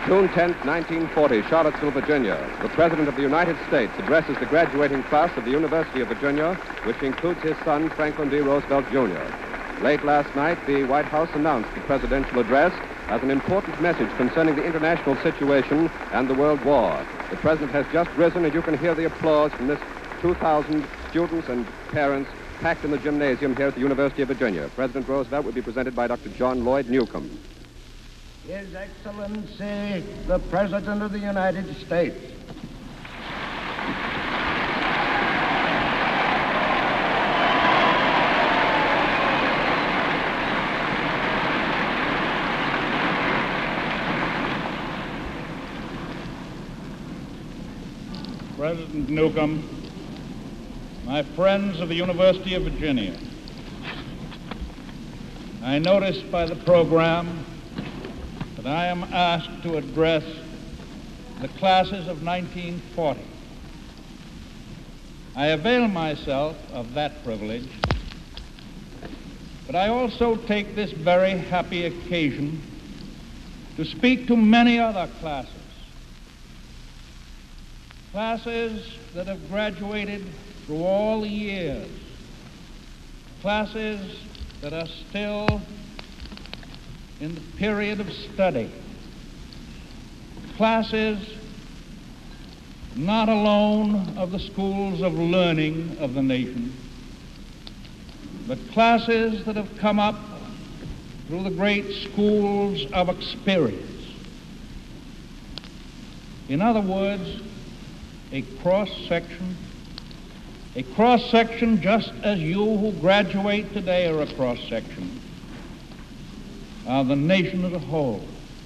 June 10, 1940, Charlottesville, Virginia. The President of the United States addresses the graduating class of the University of Virginia, which includes his son, Franklin D. Roosevelt, Jr. Late last night, the White House announced the presidential address as an important message concerning the international situation and the World War. The President has just risen, and you can hear the applause from this 2,000 students and parents packed in the gymnasium here at the University of Virginia. President Roosevelt will be presented by Dr. John Lloyd Newcomb. His Excellency, the President of the United States. President Newcomb, my friends of the University of Virginia, I noticed by the program that I am asked to address the classes of 1940. I avail myself of that privilege, but I also take this very happy occasion to speak to many other classes that have graduated through all the years, classes that are still in the period of study, classes not alone of the schools of learning of the nation, but classes that have come up through the great schools of experience. In other words, a cross-section just as you who graduate today are a cross-section of the nation as a whole.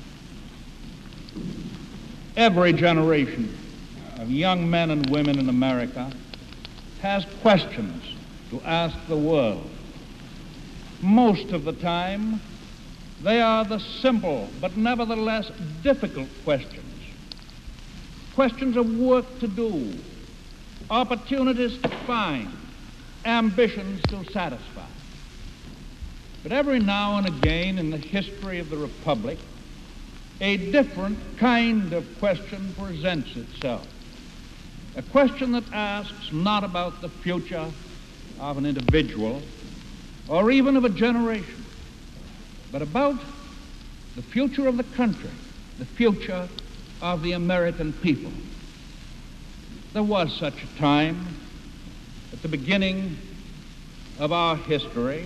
Every generation of young men and women in America has questions to ask the world. Most of the time, they are the simple but nevertheless difficult questions. Questions of work to do, opportunities to find, ambitions to satisfy. But every now and again in the history of the Republic, a different kind of question presents itself. A question that asks not about the future of an individual or even of a generation, but about the future of the country, the future of the American people. There was such a time at the beginning of our history,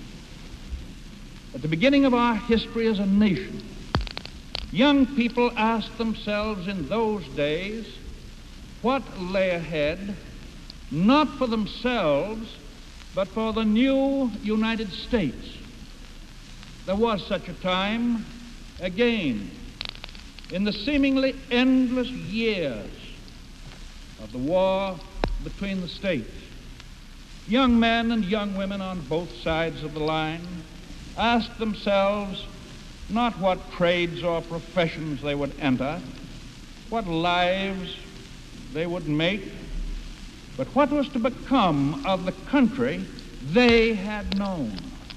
as a nation. Young people asked themselves in those days what lay ahead, not for themselves, but for the new United States. There was such a time again in the seemingly endless years of the war between the states. Young men and young women on both sides of the line asked themselves not what trades or professions they would enter, what lives they would make, but what was to become of the country they had known.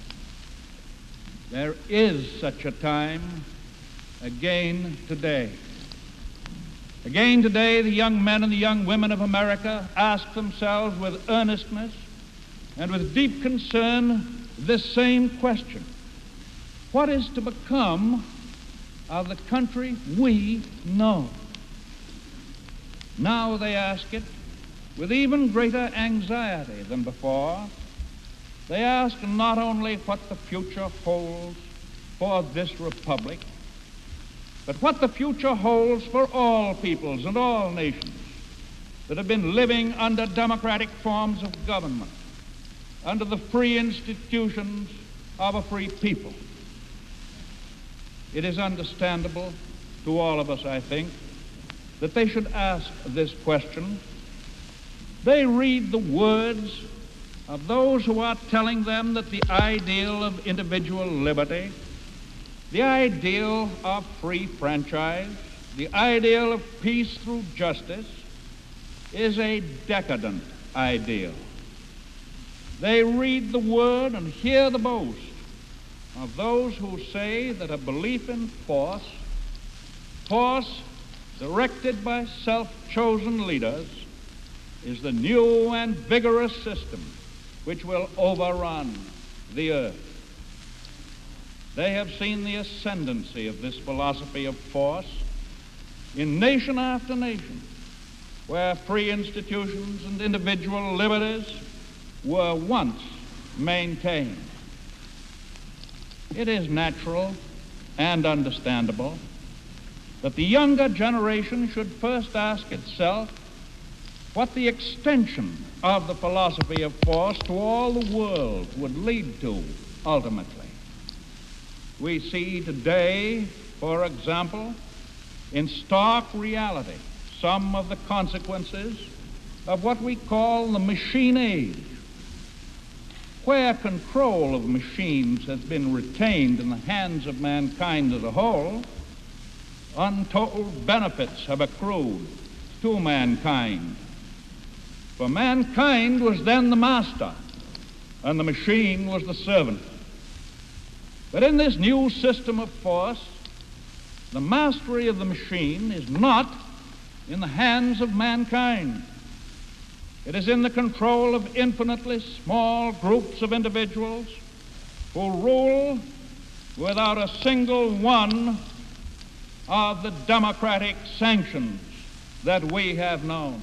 There is such a time again today. Again today, the young men and the young women of America ask themselves with earnestness and with deep concern this same question: what is to become of the country we know? Now they ask it with even greater anxiety than before. They ask not only what the future holds for this republic, but what the future holds for all peoples and all nations that have been living under democratic forms of government, under the free institutions of a free people. It is understandable to all of us, I think, that they should ask this question. They read the words of those who are telling them that the ideal of individual liberty, the ideal of free franchise, the ideal of peace through justice is a decadent ideal. They read the word and hear the boast of those who say that a belief in force Force directed by self-chosen leaders is the new and vigorous system which will overrun the earth. They have seen the ascendancy of this philosophy of force in nation after nation, where free institutions and individual liberties were once maintained. It is natural and understandable that the younger generation should first ask itself what the extension of the philosophy of force to all the world would lead to ultimately. We see today, for example, in stark reality, some of the consequences of what we call the machine age, where control of machines has been retained in the hands of mankind as a whole. Untold benefits have accrued to mankind. For mankind was then the master, and the machine was the servant. But in this new system of force, the mastery of the machine is not in the hands of mankind. It is in the control of infinitely small groups of individuals who rule without a single one of the democratic sanctions that we have known.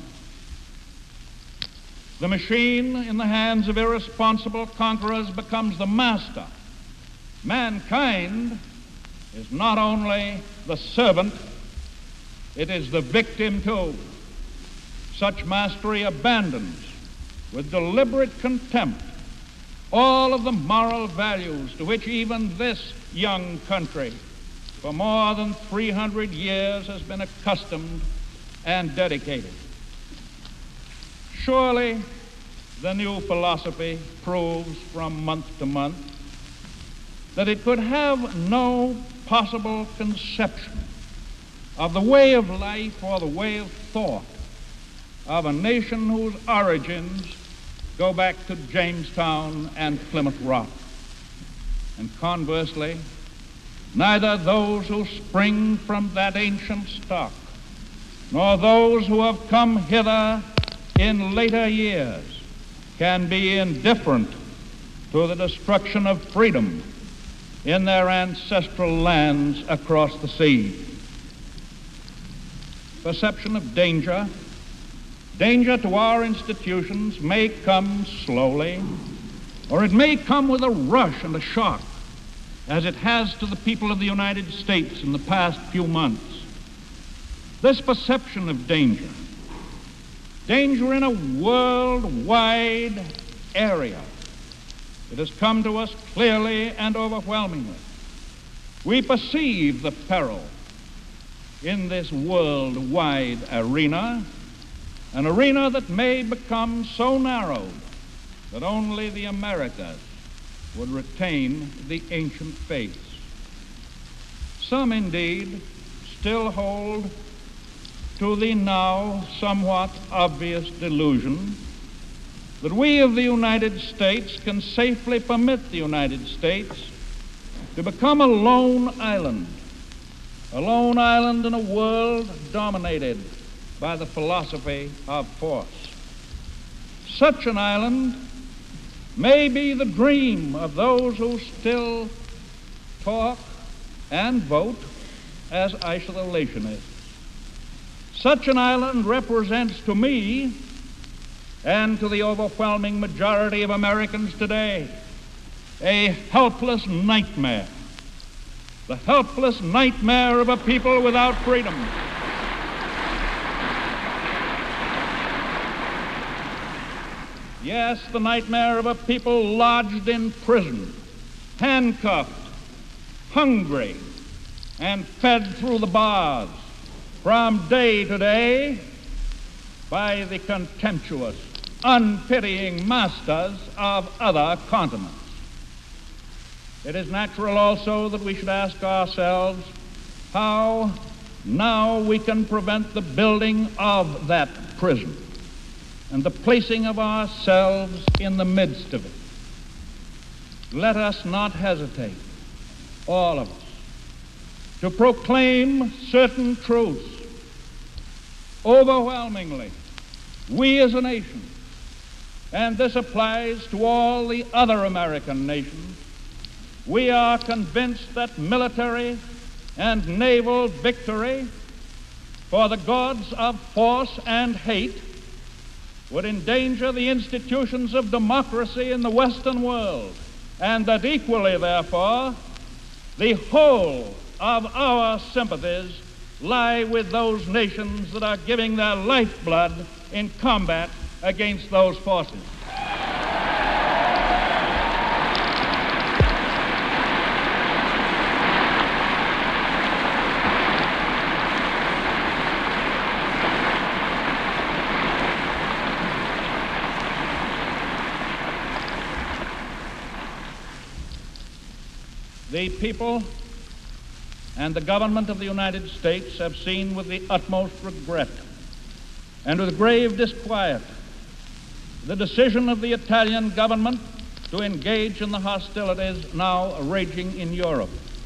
The machine in the hands of irresponsible conquerors becomes the master. Mankind is not only the servant, it is the victim too. Such mastery abandons with deliberate contempt all of the moral values to which even this young country for more than 300 years has been accustomed and dedicated. Surely the new philosophy proves from month to month that it could have no possible conception of the way of life or the way of thought of a nation whose origins go back to Jamestown and Plymouth Rock. And conversely, neither those who spring from that ancient stock, nor those who have come hither in later years, can be indifferent to the destruction of freedom in their ancestral lands across the sea. Perception of danger to our institutions may come slowly, or it may come with a rush and a shock, as it has to the people of the United States in the past few months. This perception of danger in a worldwide area, it has come to us clearly and overwhelmingly. We perceive the peril in this worldwide arena, an arena that may become so narrowed that only the Americas would retain the ancient faiths. Some, indeed, still hold to the now somewhat obvious delusion that we of the United States can safely permit the United States to become a lone island in a world dominated by the philosophy of force. Such an island may be the dream of those who still talk and vote as isolationists. Such an island represents to me and to the overwhelming majority of Americans today a helpless nightmare, the helpless nightmare of a people without freedom. Yes, the nightmare of a people lodged in prison, handcuffed, hungry, and fed through the bars from day to day by the contemptuous, unpitying masters of other continents. It is natural also that we should ask ourselves how now we can prevent the building of that prison and the placing of ourselves in the midst of it. Let us not hesitate, all of us, to proclaim certain truths. Overwhelmingly, we as a nation, and this applies to all the other American nations, we are convinced that military and naval victory for the gods of force and hate would endanger the institutions of democracy in the Western world, and that equally, therefore, the whole of our sympathies lie with those nations that are giving their lifeblood in combat against those forces. The people and the government of the United States have seen with the utmost regret and with grave disquiet the decision of the Italian government to engage in the hostilities now raging in Europe.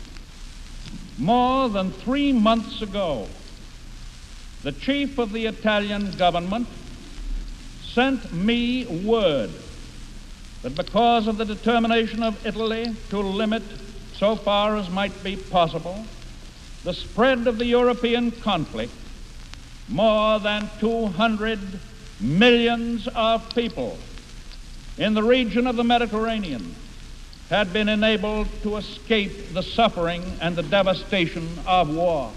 More than 3 months ago, the chief of the Italian government sent me word that because of the determination of Italy to limit, so far as might be possible, the spread of the European conflict, more than 200 millions of people in the region of the Mediterranean had been enabled to escape the suffering and the devastation of war.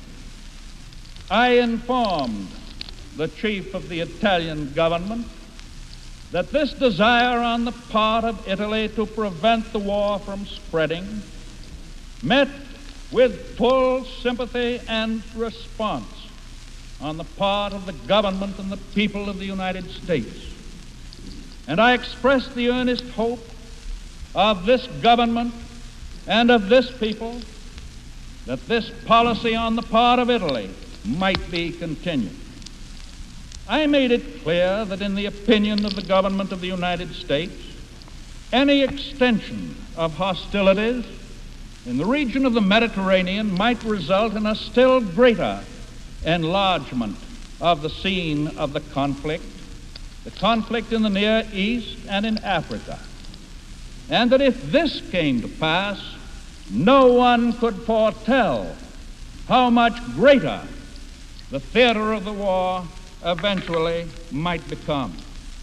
I informed the chief of the Italian government that this desire on the part of Italy to prevent the war from spreading met with full sympathy and response on the part of the government and the people of the United States. And I expressed the earnest hope of this government and of this people that this policy on the part of Italy might be continued. I made it clear that in the opinion of the government of the United States, any extension of hostilities in the region of the Mediterranean might result in a still greater enlargement of the scene of the conflict in the Near East and in Africa. And that if this came to pass, no one could foretell how much greater the theater of the war eventually might become.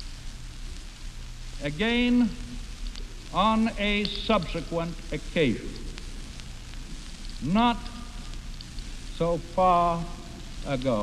Again, on a subsequent occasion, not so far ago,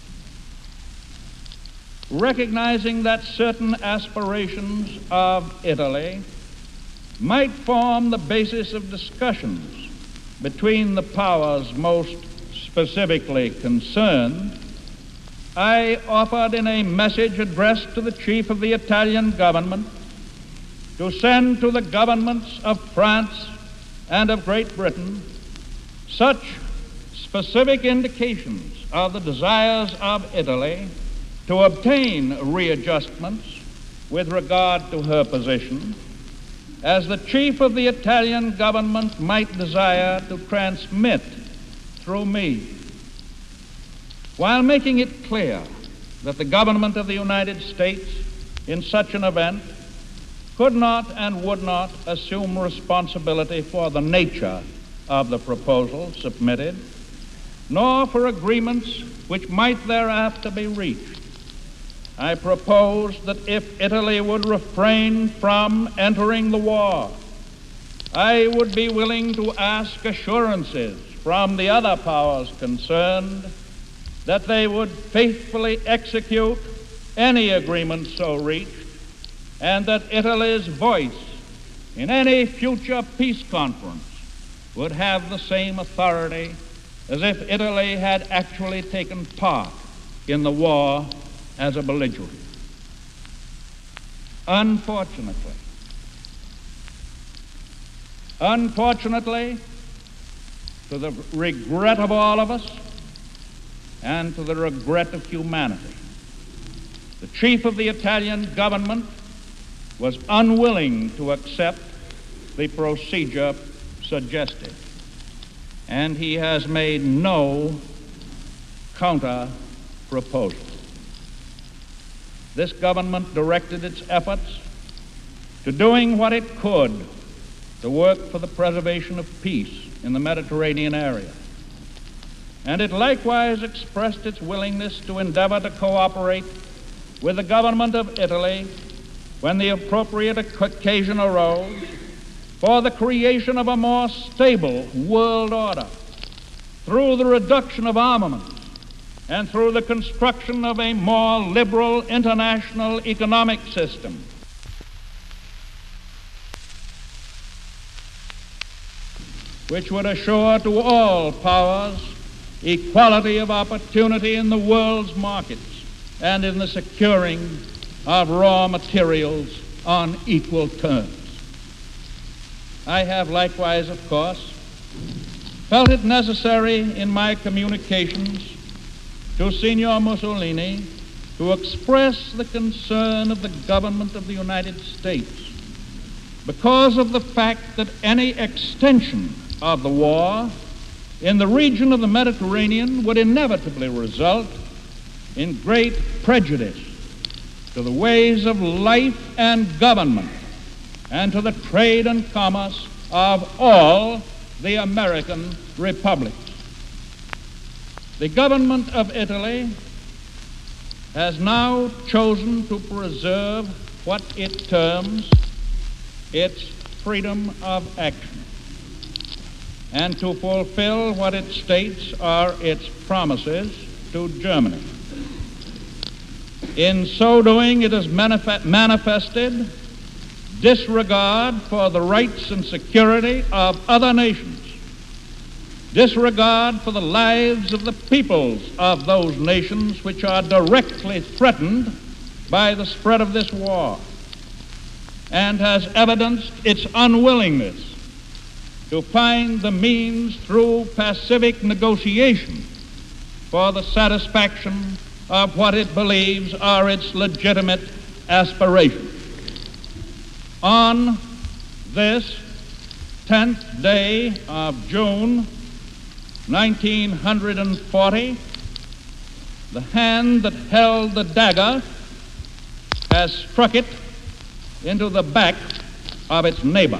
recognizing that certain aspirations of Italy might form the basis of discussions between the powers most specifically concerned, I offered in a message addressed to the chief of the Italian government to send to the governments of France and of Great Britain such specific indications of the desires of Italy to obtain readjustments with regard to her position as the chief of the Italian government might desire to transmit through me, while making it clear that the government of the United States in such an event could not and would not assume responsibility for the nature of the proposal submitted, nor for agreements which might thereafter be reached. I proposed that if Italy would refrain from entering the war, I would be willing to ask assurances from the other powers concerned that they would faithfully execute any agreement so reached, and that Italy's voice in any future peace conference would have the same authority as if Italy had actually taken part in the war as a belligerent. Unfortunately, to the regret of all of us and to the regret of humanity, the chief of the Italian government was unwilling to accept the procedure suggested. and he has made no counter proposal. This government directed its efforts to doing what it could to work for the preservation of peace in the Mediterranean area. And it likewise expressed its willingness to endeavor to cooperate with the government of Italy when the appropriate occasion arose for the creation of a more stable world order through the reduction of armaments and through the construction of a more liberal international economic system. Which would assure to all powers equality of opportunity in the world's markets and in the securing of raw materials on equal terms. I have likewise, of course, felt it necessary in my communications to Signor Mussolini to express the concern of the government of the United States because of the fact that any extension of the war in the region of the Mediterranean would inevitably result in great prejudice to the ways of life and government and to the trade and commerce of all the American republics. The government of Italy has now chosen to preserve what it terms its freedom of action and to fulfill what it states are its promises to Germany. In so doing, it has manifested disregard for the rights and security of other nations, disregard for the lives of the peoples of those nations which are directly threatened by the spread of this war, and has evidenced its unwillingness to find the means through pacific negotiation for the satisfaction of what it believes are its legitimate aspirations. On this 10th day of June, 1940, the hand that held the dagger has struck it into the back of its neighbor.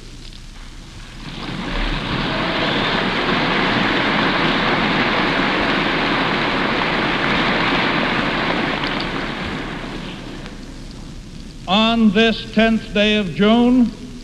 On this 10th day of June,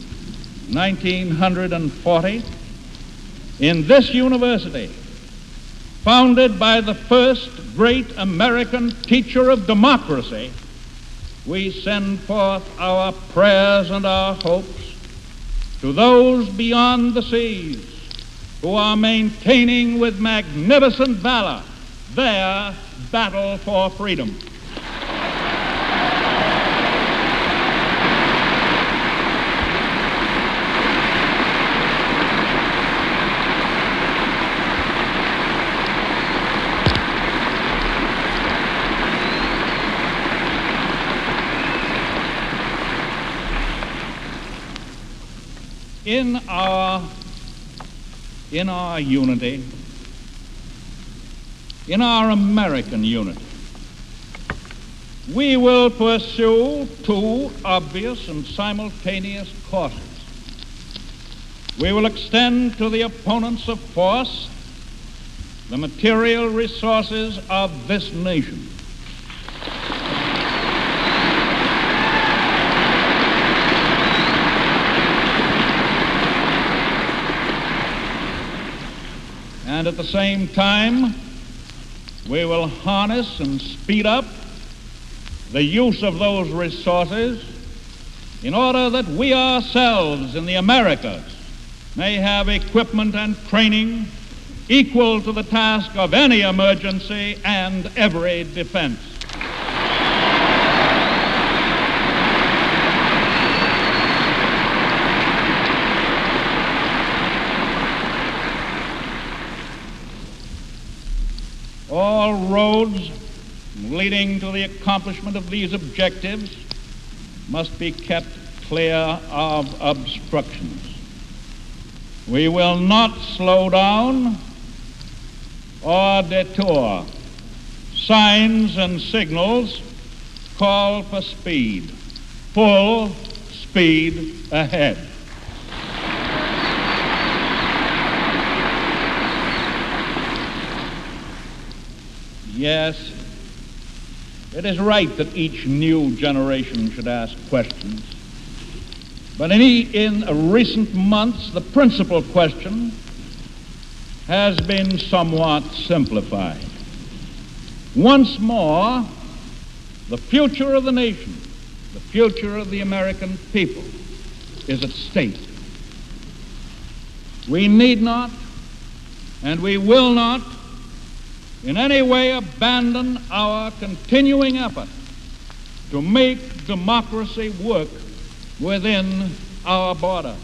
1940, in this university, founded by the first great American teacher of democracy, we send forth our prayers and our hopes to those beyond the seas who are maintaining with magnificent valor their battle for freedom. In our unity, in our American unity, we will pursue two obvious and simultaneous courses. We will extend to the opponents of force the material resources of this nation. And at the same time, we will harness and speed up the use of those resources in order that we ourselves in the Americas may have equipment and training equal to the task of any emergency and every defense. All roads leading to the accomplishment of these objectives must be kept clear of obstructions. We will not slow down or detour. Signs and signals call for speed. Full speed ahead. Yes, it is right that each new generation should ask questions. But in recent months, the principal question has been somewhat simplified. Once more, the future of the nation, the future of the American people is at stake. We need not, and we will not, in any way abandon our continuing effort to make democracy work within our borders.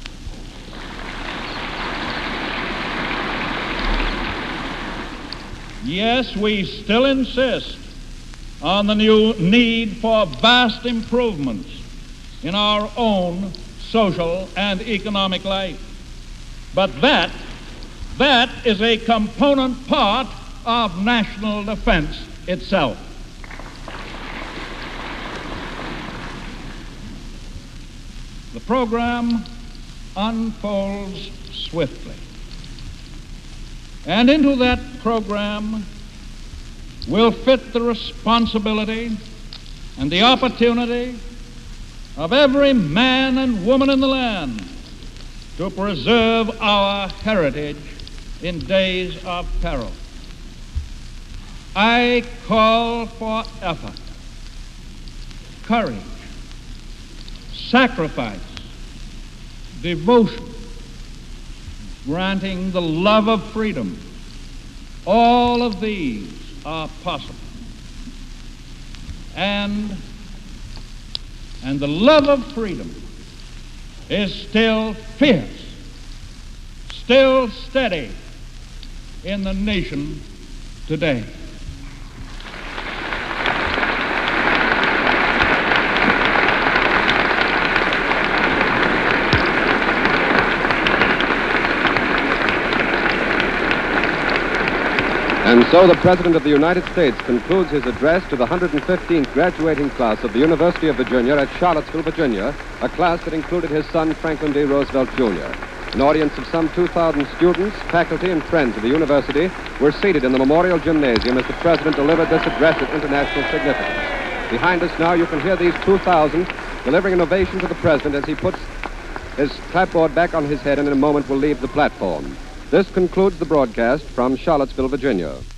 Yes, we still insist on the new need for vast improvements in our own social and economic life. But that is a component part of national defense itself. The program unfolds swiftly. And into that program will fit the responsibility and the opportunity of every man and woman in the land to preserve our heritage in days of peril. I call for effort, courage, sacrifice, devotion, granting the love of freedom. All of these are possible. And the love of freedom is still fierce, still steady in the nation today. And so the President of the United States concludes his address to the 115th graduating class of the University of Virginia at Charlottesville, Virginia, a class that included his son, Franklin D. Roosevelt, Jr. An audience of some 2,000 students, faculty, and friends of the university were seated in the Memorial Gymnasium as the President delivered this address of international significance. Behind us now, you can hear these 2,000 delivering an ovation to the President as he puts his clapboard back on his head and in a moment will leave the platform. This concludes the broadcast from Charlottesville, Virginia.